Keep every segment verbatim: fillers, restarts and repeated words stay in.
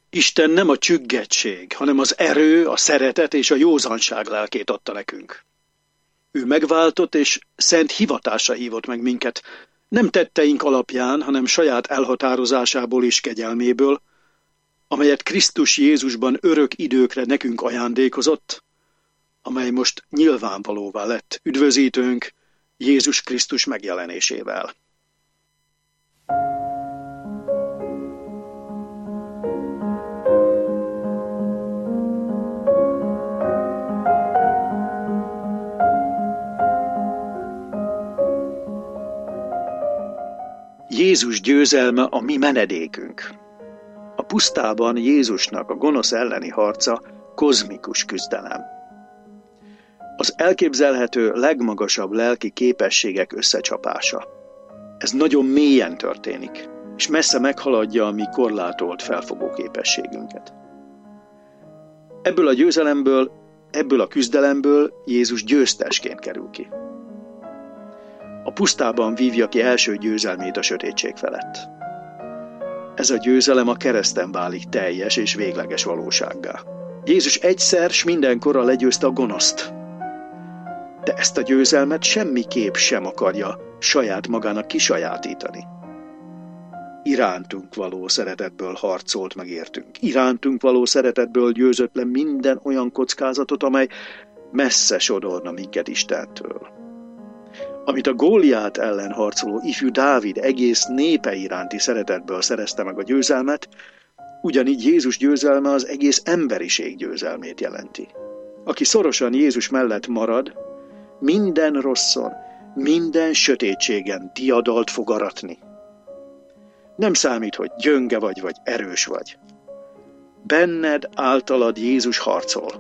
Isten nem a csüggettség, hanem az erő, a szeretet és a józanság lelkét adta nekünk. Ő megváltott és szent hivatásra hívott meg minket, nem tetteink alapján, hanem saját elhatározásából és kegyelméből, amelyet Krisztus Jézusban örök időkre nekünk ajándékozott, amely most nyilvánvalóvá lett üdvözítőnk Jézus Krisztus megjelenésével. Jézus győzelme a mi menedékünk. A pusztában Jézusnak a gonosz elleni harca kozmikus küzdelem. Az elképzelhető legmagasabb lelki képességek összecsapása. Ez nagyon mélyen történik, és messze meghaladja a mi korlátolt felfogó képességünket. Ebből a győzelemből, ebből a küzdelemből Jézus győztesként kerül ki. A pusztában vívja ki első győzelmét a sötétség felett. Ez a győzelem a kereszten válik teljes és végleges valósággá. Jézus egyszer s mindenkorra legyőzte a gonoszt. De ezt a győzelmet semmiképp sem akarja saját magának kisajátítani. Irántunk való szeretetből harcolt meg értünk. Irántunk való szeretetből győzött le minden olyan kockázatot, amely messze sodorna minket Istentől. Amit a Góliát ellen harcoló ifjú Dávid egész népe iránti szeretetből szerezte meg a győzelmet, ugyanígy Jézus győzelme az egész emberiség győzelmét jelenti. Aki szorosan Jézus mellett marad, minden rosszon, minden sötétségen diadalt fog aratni. Nem számít, hogy gyönge vagy, vagy erős vagy. Benned általad Jézus harcol.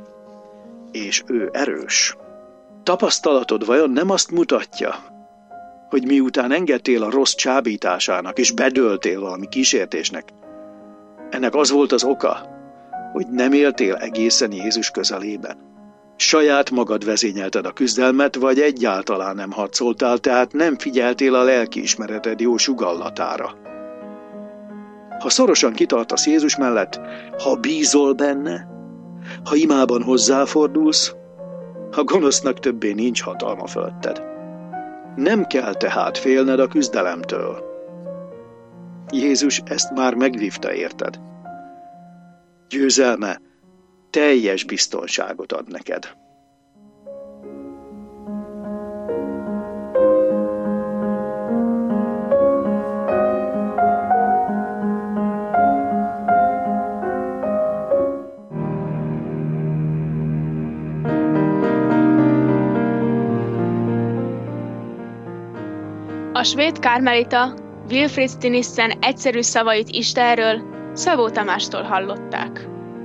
És ő erős. Tapasztalatod vajon nem azt mutatja, hogy miután engedtél a rossz csábításának, és bedőltél valami kísértésnek, ennek az volt az oka, hogy nem éltél egészen Jézus közelében. Saját magad vezényelted a küzdelmet, vagy egyáltalán nem harcoltál, tehát nem figyeltél a lelkiismereted jó sugallatára. Ha szorosan kitartasz Jézus mellett, ha bízol benne, ha imában hozzáfordulsz, a gonosznak többé nincs hatalma fölötted. Nem kell tehát félned a küzdelemtől. Jézus ezt már megvívta érted. Győzelme teljes biztonságot ad neked. A svéd kármelita Wilfrid Stinissen egyszerű szavait Istenről Szabó Tamástól hallották.